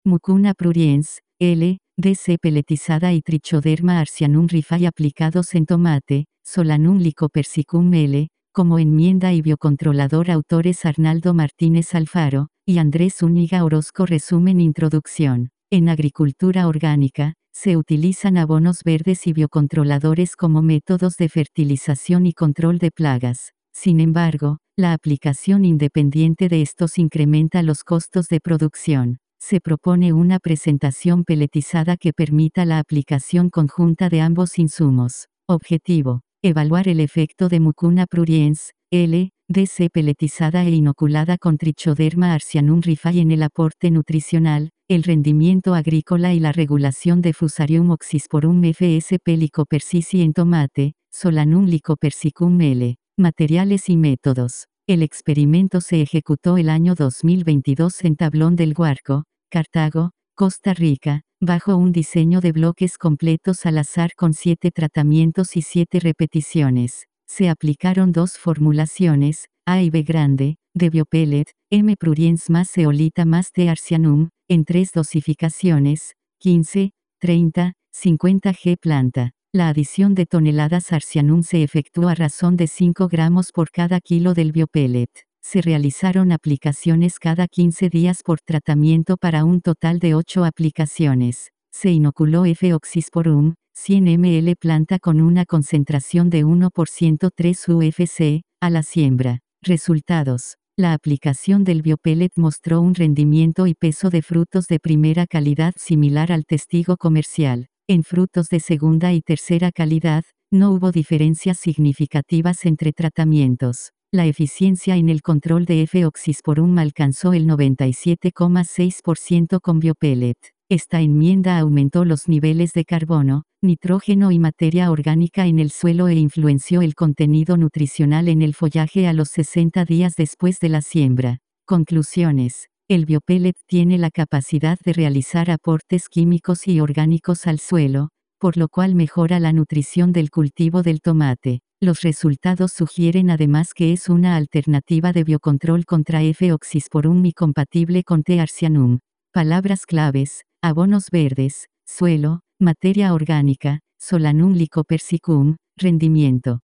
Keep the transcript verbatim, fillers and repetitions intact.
Mucuna pruriens, L. D C peletizada y Trichoderma arsianum rifae aplicados en tomate, Solanum lycopersicum L. Como enmienda y biocontrolador. Autores Arnaldo Martínez Alfaro y Andrés Úñiga Orozco. Resumen. Introducción. En agricultura orgánica, se utilizan abonos verdes y biocontroladores como métodos de fertilización y control de plagas. Sin embargo, la aplicación independiente de estos incrementa los costos de producción. Se propone una presentación peletizada que permita la aplicación conjunta de ambos insumos. Objetivo: evaluar el efecto de Mucuna pruriens, L. D C peletizada e inoculada con Trichoderma arsianum rifae en el aporte nutricional, el rendimiento agrícola y la regulación de Fusarium oxysporum F S P lycopersicii en tomate, Solanum lycopersicum L. Materiales y métodos. El experimento se ejecutó el año dos mil veintidós en Tablón del Guarco, Cartago, Costa Rica, bajo un diseño de bloques completos al azar con siete tratamientos y siete repeticiones. Se aplicaron dos formulaciones, A y B grande, de biopellet, M pruriens más zeolita más T arsianum, en tres dosificaciones, quince, treinta, cincuenta gramos planta. La adición de toneladas arsianum se efectuó a razón de cinco gramos por cada kilo del biopellet. Se realizaron aplicaciones cada quince días por tratamiento para un total de ocho aplicaciones. Se inoculó F. oxysporum, cien mililitros planta con una concentración de uno por ciento tres U F C, a la siembra. Resultados. La aplicación del biopellet mostró un rendimiento y peso de frutos de primera calidad similar al testigo comercial. En frutos de segunda y tercera calidad, no hubo diferencias significativas entre tratamientos. La eficiencia en el control de F. oxysporum alcanzó el noventa y siete coma seis por ciento con biopellet. Esta enmienda aumentó los niveles de carbono, nitrógeno y materia orgánica en el suelo e influenció el contenido nutricional en el follaje a los sesenta días después de la siembra. Conclusiones. El biopellet tiene la capacidad de realizar aportes químicos y orgánicos al suelo, por lo cual mejora la nutrición del cultivo del tomate. Los resultados sugieren además que es una alternativa de biocontrol contra F. oxysporum y compatible con T. arsianum. Palabras claves: abonos verdes, suelo, materia orgánica, Solanum lycopersicum, rendimiento.